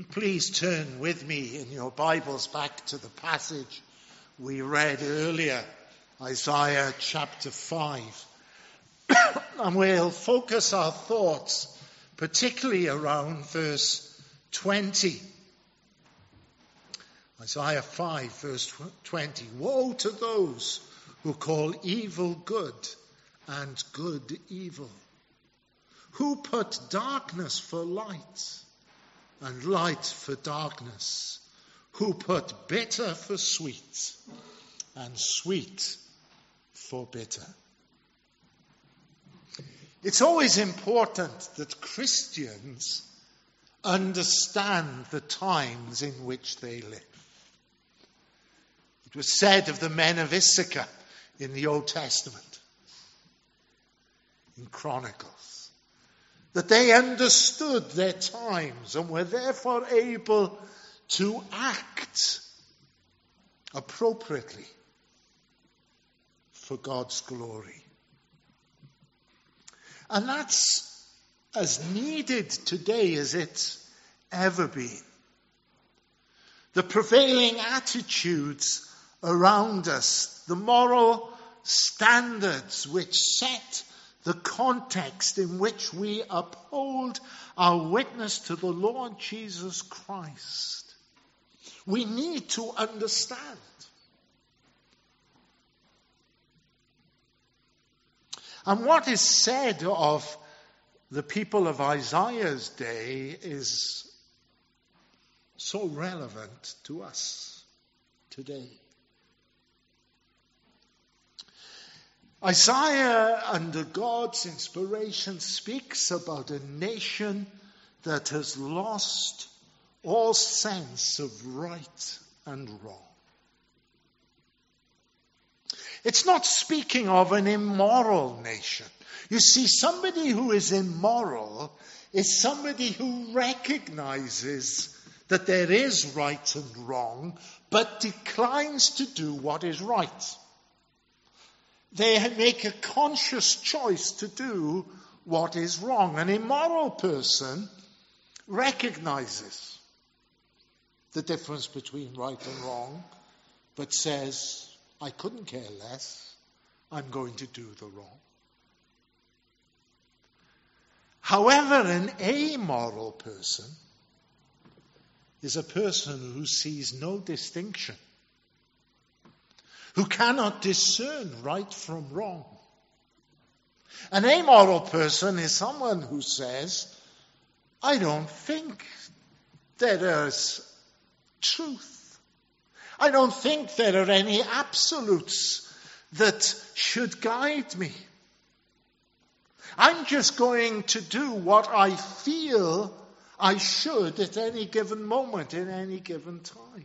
Please turn with me in your Bibles back to the passage we read earlier, Isaiah chapter 5. And we'll focus our thoughts particularly around verse 20. Isaiah 5 verse 20. Woe to those who call evil good and good evil, who put darkness for light and light for darkness, who put bitter for sweet and sweet for bitter. It's always important that Christians understand the times in which they live. It was said of the men of Issachar in the Old Testament, in Chronicles, that they understood their times and were therefore able to act appropriately for God's glory. And that's as needed today as it's ever been. The prevailing attitudes around us, the moral standards which set the context in which we uphold our witness to the Lord Jesus Christ, we need to understand. And what is said of the people of Isaiah's day is so relevant to us today. Isaiah, under God's inspiration, speaks about a nation that has lost all sense of right and wrong. It's not speaking of an immoral nation. You see, somebody who is immoral is somebody who recognizes that there is right and wrong, but declines to do what is right. They make a conscious choice to do what is wrong. An immoral person recognizes the difference between right and wrong, but says, I couldn't care less. I'm going to do the wrong. However, an amoral person is a person who sees no distinction, who cannot discern right from wrong. An amoral person is someone who says, I don't think there is truth. I don't think there are any absolutes that should guide me. I'm just going to do what I feel I should at any given moment, in any given time.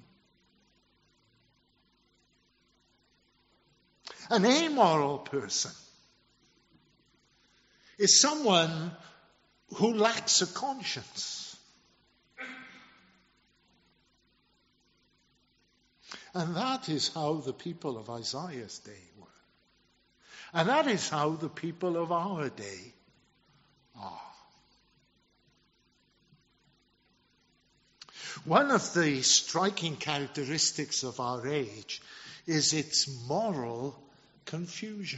An amoral person is someone who lacks a conscience. And that is how the people of Isaiah's day were. And that is how the people of our day are. One of the striking characteristics of our age is its moral confusion.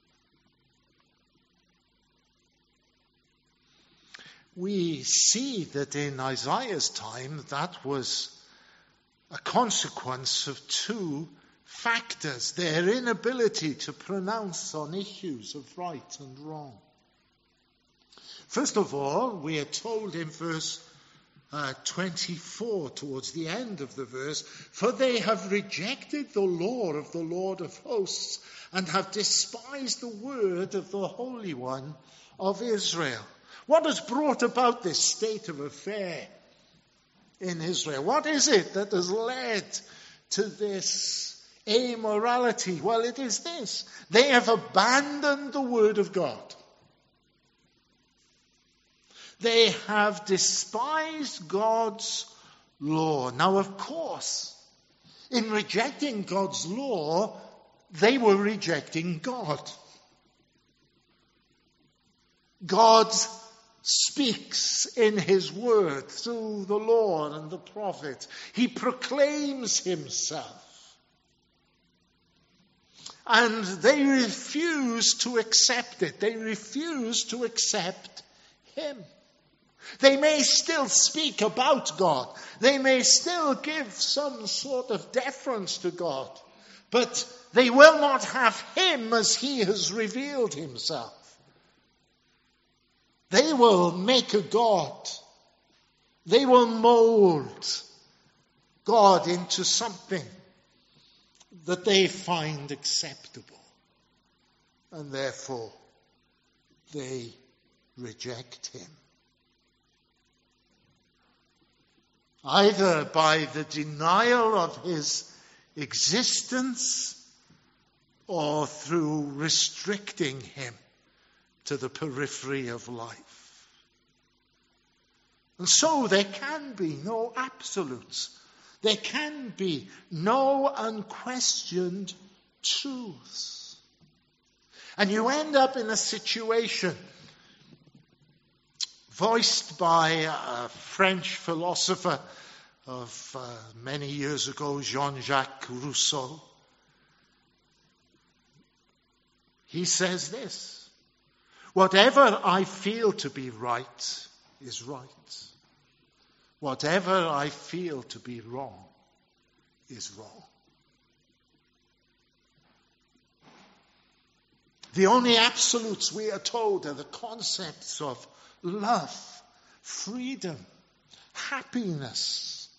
We see that in Isaiah's time that was a consequence of two factors: their inability to pronounce on issues of right and wrong. First of all, we are told in verse 24, towards the end of the verse, for they have rejected the law of the Lord of hosts and have despised the word of the Holy One of Israel. What has brought about this state of affair in Israel? What is it that has led to this amorality? Well, it is this: they have abandoned the word of God. They have despised God's law. Now, of course, in rejecting God's law, they were rejecting God. God speaks in his word through the Lord and the prophets. He proclaims himself. And they refuse to accept it. They refuse to accept him. They may still speak about God. They may still give some sort of deference to God. But they will not have him as he has revealed himself. They will make a God. They will mold God into something that they find acceptable. And therefore, they reject him. Either by the denial of his existence or through restricting him to the periphery of life. And so there can be no absolutes. There can be no unquestioned truths. And you end up in a situation voiced by a French philosopher of many years ago, Jean-Jacques Rousseau. He says this: whatever I feel to be right is right. Whatever I feel to be wrong is wrong. The only absolutes, we are told, are the concepts of love, freedom, happiness.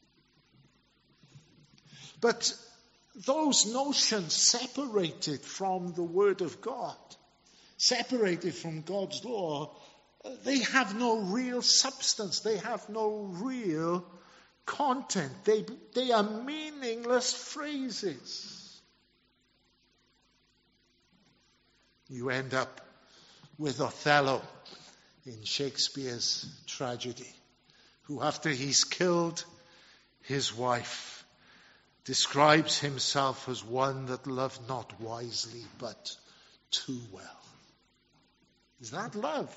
But those notions separated from the Word of God, separated from God's law, they have no real substance. They have no real content. They are meaningless phrases. You end up with Othello in Shakespeare's tragedy, who after he's killed his wife, describes himself as one that loved not wisely but too well. Is that love?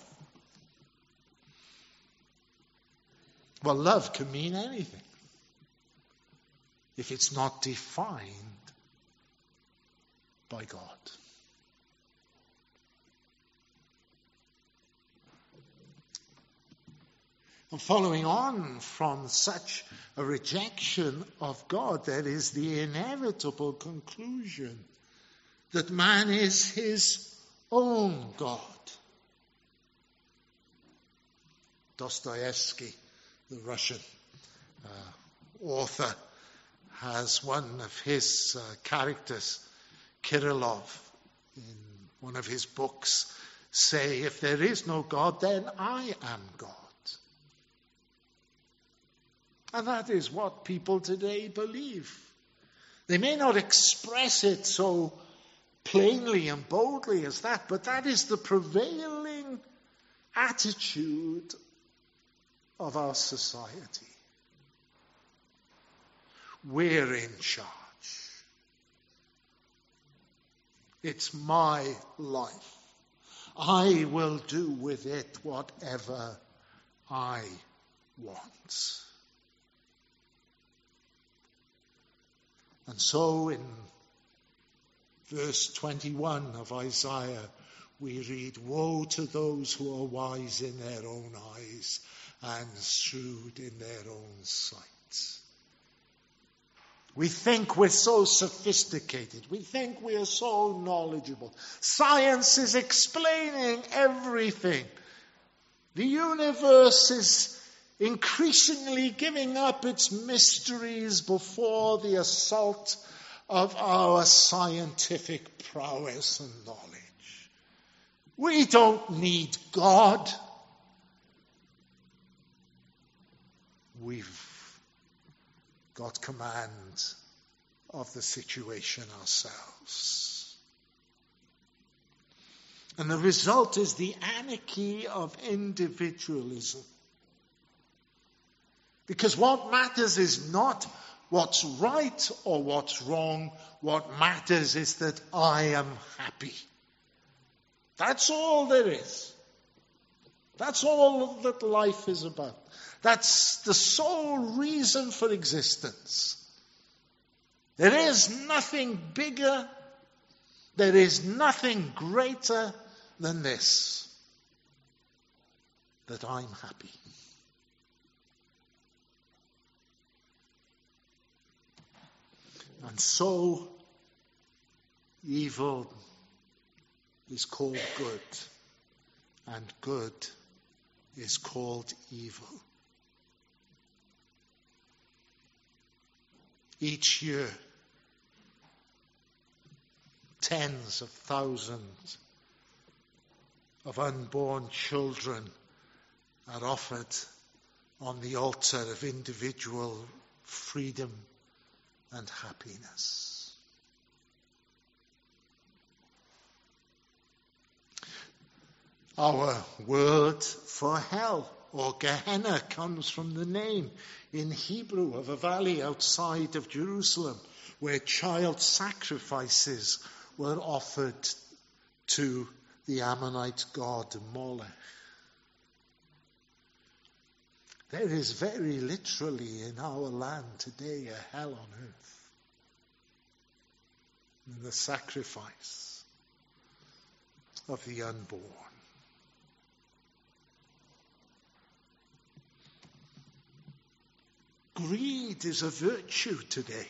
Well, love can mean anything if it's not defined by God. And following on from such a rejection of God, there is the inevitable conclusion that man is his own God. Dostoevsky, the Russian author, has one of his characters, Kirillov, in one of his books, say, if there is no God, then I am God. And that is what people today believe. They may not express it so plainly and boldly as that, but that is the prevailing attitude of our society. We're in charge. It's my life. I will do with it whatever I want. And so in verse 21 of Isaiah, we read, woe to those who are wise in their own eyes and shrewd in their own sight. We think we're so sophisticated. We think we are so knowledgeable. Science is explaining everything. The universe is increasingly giving up its mysteries before the assault of our scientific prowess and knowledge. We don't need God. We've got command of the situation ourselves. And the result is the anarchy of individualism. Because what matters is not what's right or what's wrong. What matters is that I am happy. That's all there is. That's all that life is about. That's the sole reason for existence. There is nothing bigger, there is nothing greater than this, that I'm happy. And so, evil is called good, and good is called evil. Each year, tens of thousands of unborn children are offered on the altar of individual freedom and happiness. Our word for hell, or Gehenna, comes from the name in Hebrew of a valley outside of Jerusalem where child sacrifices were offered to the Ammonite god Molech. There is very literally in our land today a hell on earth. And the sacrifice of the unborn. Greed is a virtue today.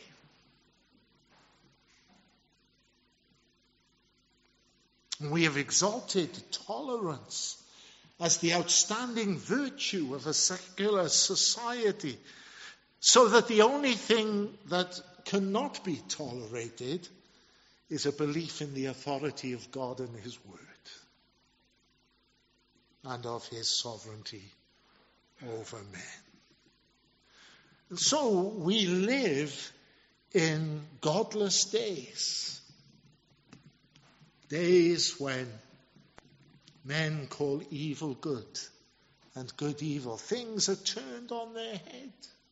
We have exalted tolerance as the outstanding virtue of a secular society, so that the only thing that cannot be tolerated is a belief in the authority of God and His Word, and of His sovereignty over men. And so we live in godless days. Days when men call evil good and good evil. Things are turned on their head.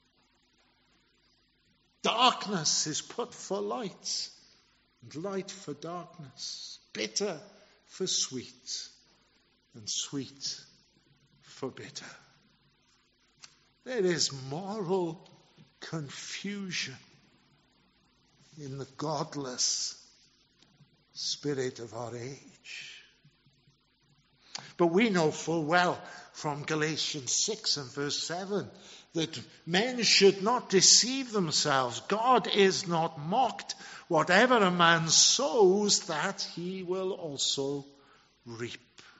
Darkness is put for light, and light for darkness. Bitter for sweet, and sweet for bitter. There is moral confusion in the godless spirit of our age. But we know full well from Galatians 6 and verse 7 that men should not deceive themselves. God is not mocked. Whatever a man sows, that he will also reap.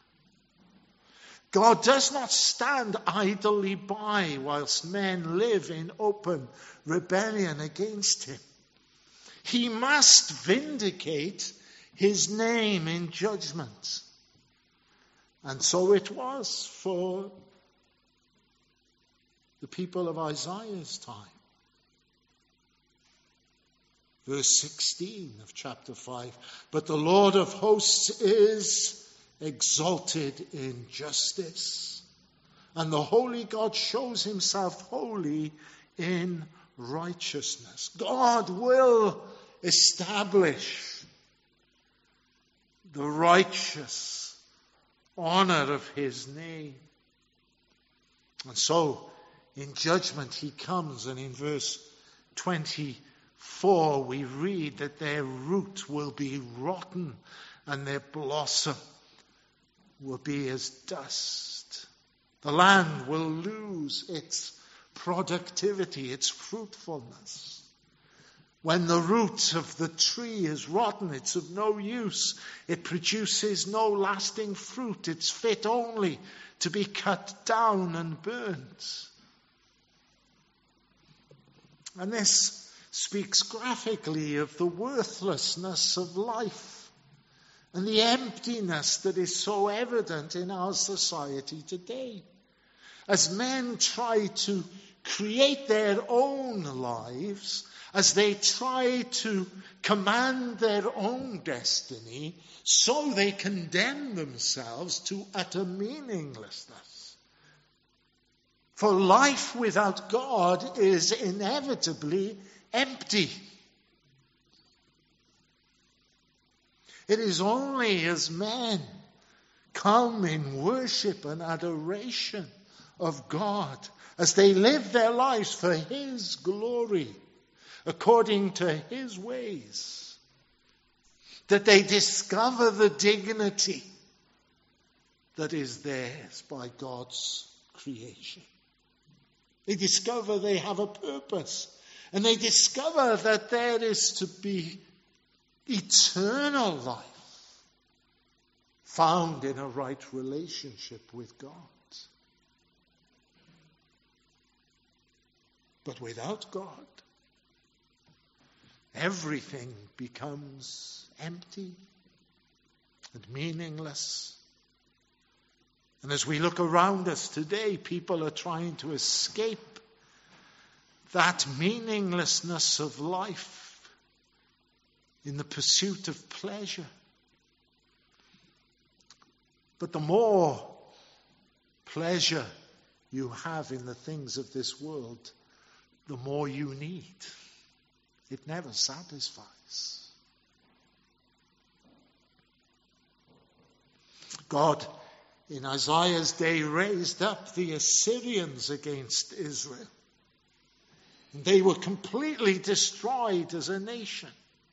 God does not stand idly by whilst men live in open rebellion against Him. He must vindicate His name in judgment. And so it was for the people of Isaiah's time. Verse 16 of chapter 5. But the Lord of hosts is exalted in justice, and the holy God shows Himself holy in righteousness. God will establish the righteous honor of His name. And so, in judgment He comes, and in verse 24 we read that their root will be rotten and their blossom will be as dust. The land will lose its productivity, its fruitfulness. When the root of the tree is rotten, it's of no use. It produces no lasting fruit. It's fit only to be cut down and burnt. And this speaks graphically of the worthlessness of life and the emptiness that is so evident in our society today. As men try to create their own lives, as they try to command their own destiny, so they condemn themselves to utter meaninglessness. For life without God is inevitably empty. It is only as men come in worship and adoration of God as they live their lives for His glory, according to His ways. That they discover the dignity that is theirs by God's creation. They discover they have a purpose. And they discover that there is to be eternal life found in a right relationship with God. But without God, everything becomes empty and meaningless. And as we look around us today, people are trying to escape that meaninglessness of life in the pursuit of pleasure. But the more pleasure you have in the things of this world, the more you need. It never satisfies. God, in Isaiah's day, raised up the Assyrians against Israel. And they were completely destroyed as a nation.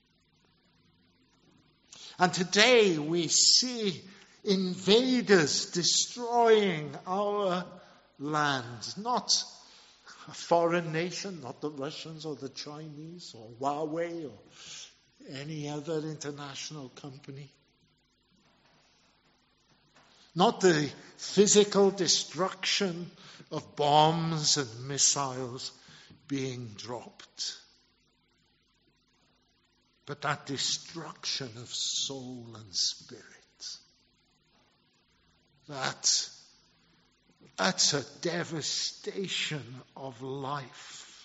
And today we see invaders destroying our land. Not a foreign nation, not the Russians or the Chinese or Huawei or any other international company. Not the physical destruction of bombs and missiles being dropped, but that destruction of soul and spirit. That utter devastation of life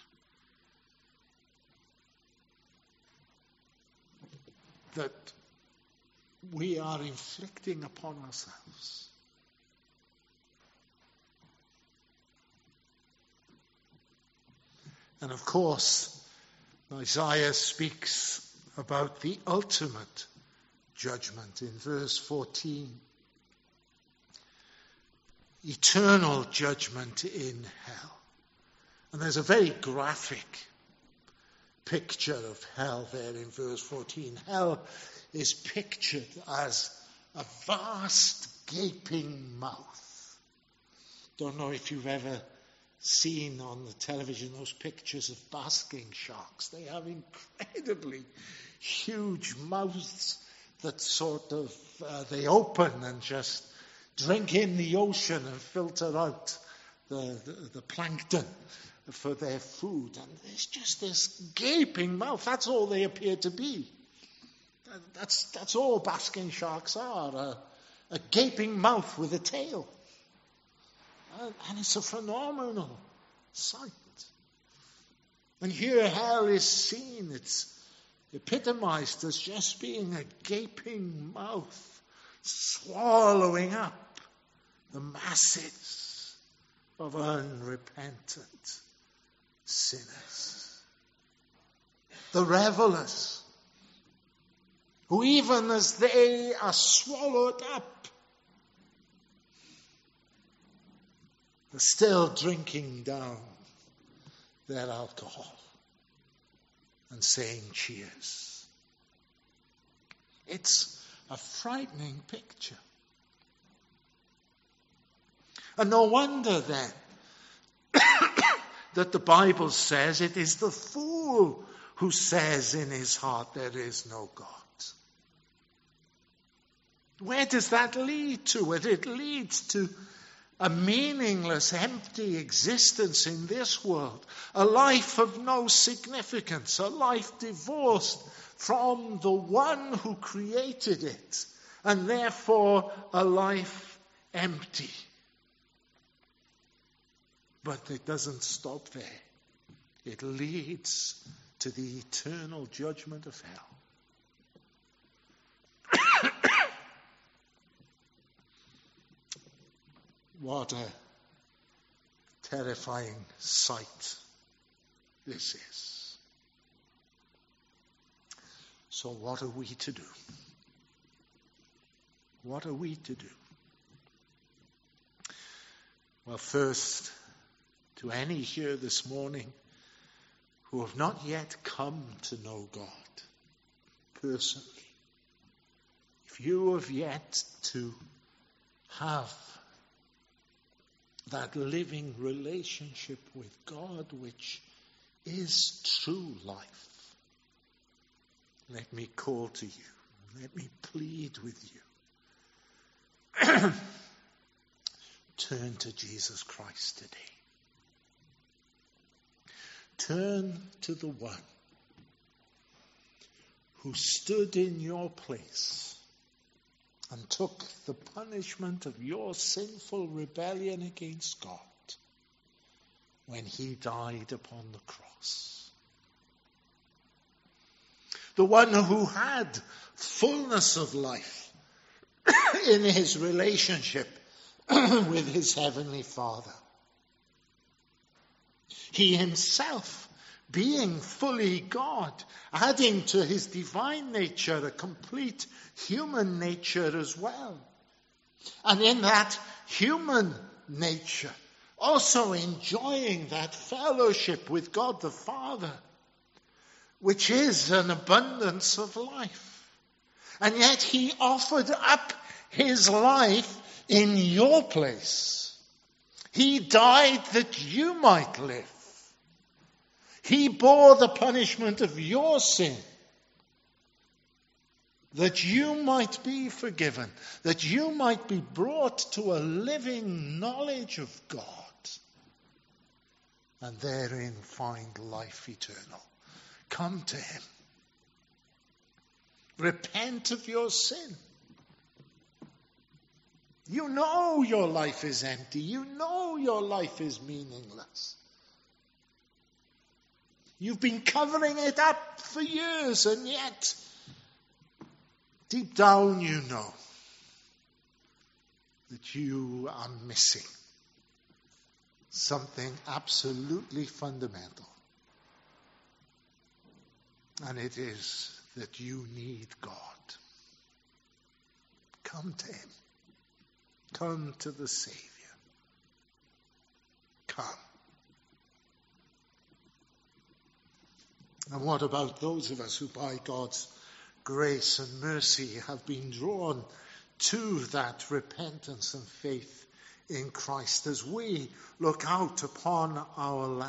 that we are inflicting upon ourselves. And of course, Isaiah speaks about the ultimate judgment in verse 14. Eternal judgment in hell. And there's a very graphic picture of hell there in verse 14. Hell is pictured as a vast gaping mouth. Don't know if you've ever seen on the television those pictures of basking sharks. They have incredibly huge mouths that sort of, they open and just drink in the ocean and filter out the plankton for their food. And there's just this gaping mouth. That's all they appear to be. That's all basking sharks are, a gaping mouth with a tail. And it's a phenomenal sight. And here hell is seen. It's epitomized as just being a gaping mouth, swallowing up the masses of unrepentant sinners. The revelers, who even as they are swallowed up, are still drinking down their alcohol and saying cheers. It's a frightening picture. And no wonder then that the Bible says it is the fool who says in his heart there is no God. Where does that lead to? It leads to a meaningless, empty existence in this world, a life of no significance, a life divorced from the one who created it, and therefore a life empty. But it doesn't stop there. It leads to the eternal judgment of hell. What a terrifying sight this is. So what are we to do? What are we to do? Well, first, to any here this morning who have not yet come to know God personally, if you have yet to have that living relationship with God which is true life, let me call to you. Let me plead with you. Turn to Jesus Christ today. Turn to the one who stood in your place and took the punishment of your sinful rebellion against God when he died upon the cross. The one who had fullness of life in his relationship with his heavenly Father. He himself, being fully God, adding to his divine nature a complete human nature as well. And in that human nature, also enjoying that fellowship with God the Father, which is an abundance of life. And yet he offered up his life in your place. He died that you might live. He bore the punishment of your sin, that you might be forgiven, that you might be brought to a living knowledge of God, and therein find life eternal. Come to him. Repent of your sin. You know your life is empty. You know your life is meaningless. You've been covering it up for years, and yet, deep down you know that you are missing something absolutely fundamental. And it is that you need God. Come to him. Come to the Savior. Come. And what about those of us who by God's grace and mercy have been drawn to that repentance and faith in Christ as we look out upon our land?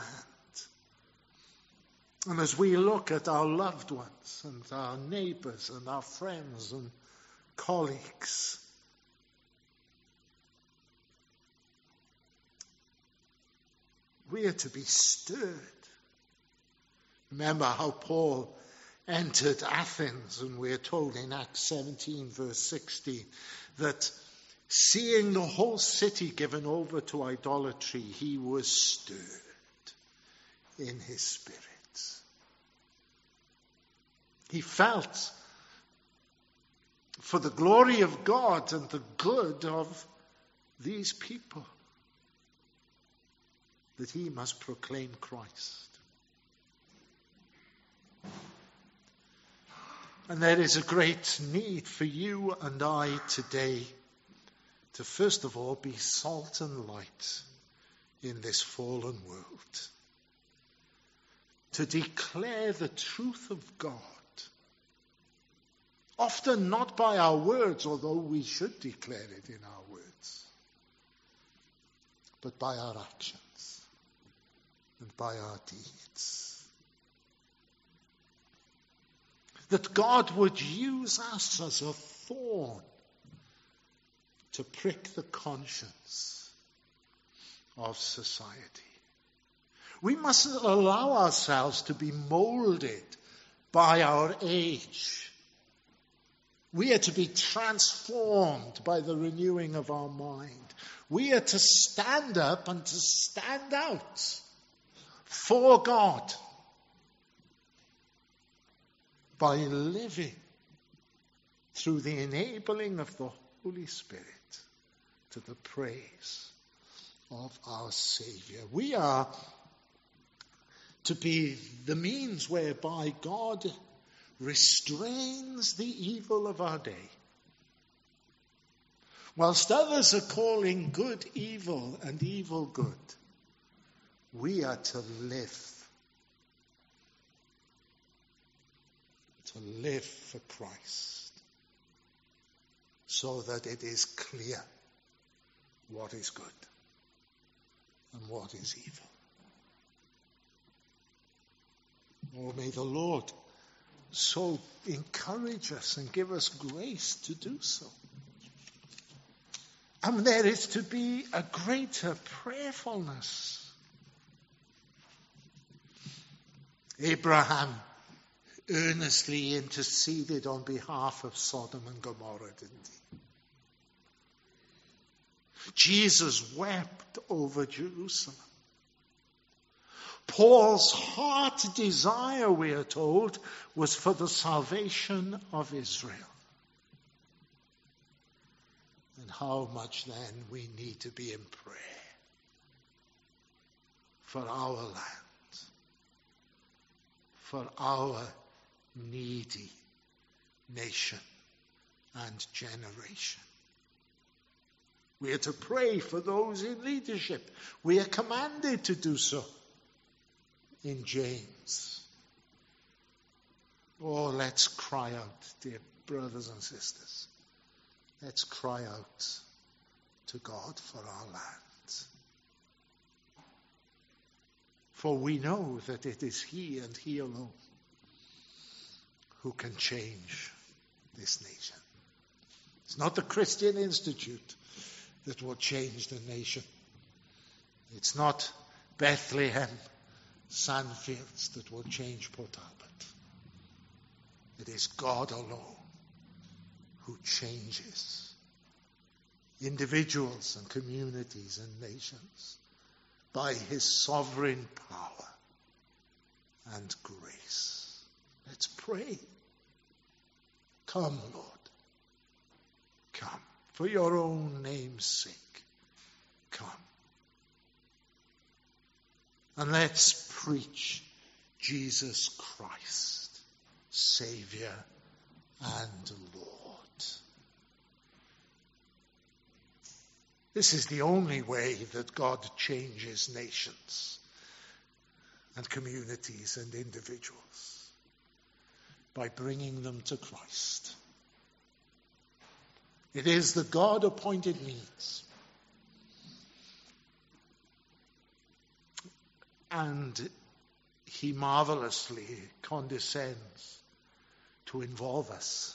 And as we look at our loved ones and our neighbors and our friends and colleagues, we are to be stirred. Remember how Paul entered Athens, and we're told in Acts 17 verse 16 that seeing the whole city given over to idolatry, he was stirred in his spirit. He felt for the glory of God and the good of these people that he must proclaim Christ. And there is a great need for you and I today to first of all be salt and light in this fallen world. To declare the truth of God. Often not by our words, although we should declare it in our words, but by our actions and by our deeds. That God would use us as a thorn to prick the conscience of society. We mustn't allow ourselves to be molded by our age. We are to be transformed by the renewing of our mind. We are to stand up and to stand out for God by living through the enabling of the Holy Spirit to the praise of our Savior. We are to be the means whereby God restrains the evil of our day. Whilst others are calling good evil and evil good, we are to live. To live for Christ, so that it is clear what is good and what is evil. Oh, may the Lord so encourage us and give us grace to do so. And there is to be a greater prayerfulness. Abraham earnestly interceded on behalf of Sodom and Gomorrah, didn't he? Jesus wept over Jerusalem. Paul's heart desire, we are told, was for the salvation of Israel. And how much then we need to be in prayer for our land, for our needy nation and generation. We are to pray for those in leadership. We are commanded to do so in James. Oh, let's cry out, dear brothers and sisters. Let's cry out to God for our land. For we know that it is He and He alone who can change this nation. It's not the Christian Institute that will change the nation. It's not Bethlehem Sandfields that will change Port Albert. It is God alone who changes individuals and communities and nations by His sovereign power and grace. Let's pray. Come, Lord. Come. For your own name's sake. Come. And let's preach Jesus Christ, Savior and Lord. This is the only way that God changes nations and communities and individuals, by bringing them to Christ. It is the God-appointed means. And He marvelously condescends to involve us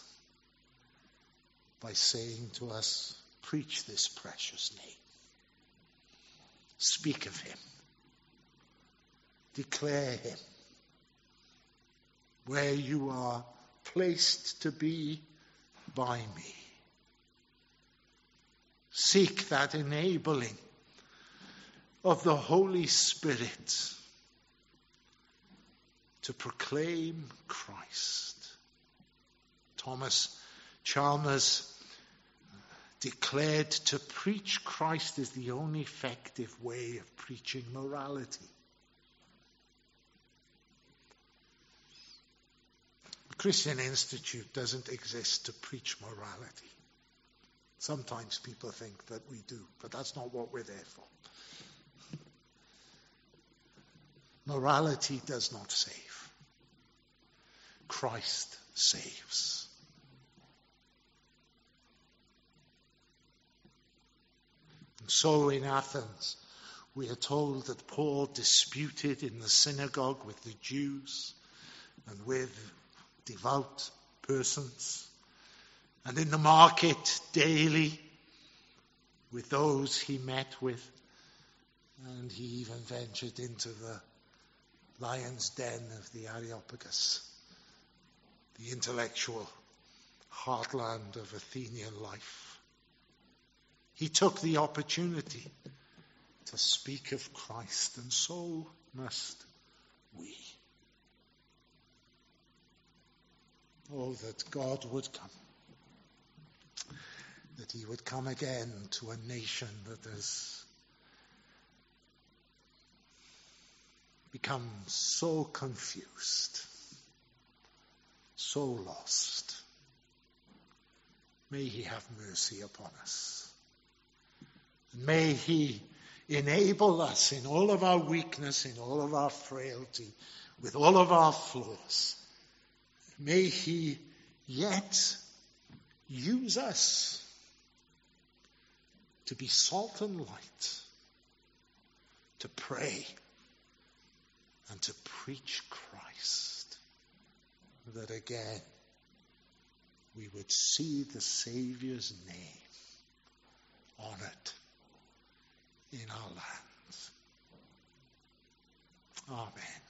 by saying to us, preach this precious name. Speak of Him. Declare Him. Where you are placed to be by me. Seek that enabling of the Holy Spirit to proclaim Christ. Thomas Chalmers declared to preach Christ is the only effective way of preaching morality. The Christian Institute doesn't exist to preach morality. Sometimes people think that we do, but that's not what we're there for. Morality does not save. Christ saves. And so in Athens, we are told that Paul disputed in the synagogue with the Jews and with devout persons, and in the market daily with those he met with, and he even ventured into the lion's den of the Areopagus, the intellectual heartland of Athenian life. He took the opportunity to speak of Christ, and so must we. Oh, that God would come. That He would come again to a nation that has become so confused, so lost. May He have mercy upon us. May he enable us in all of our weakness, in all of our frailty, with all of our flaws. May he yet use us to be salt and light, to pray and to preach Christ, that again we would see the Saviour's name honored in our lands. Amen.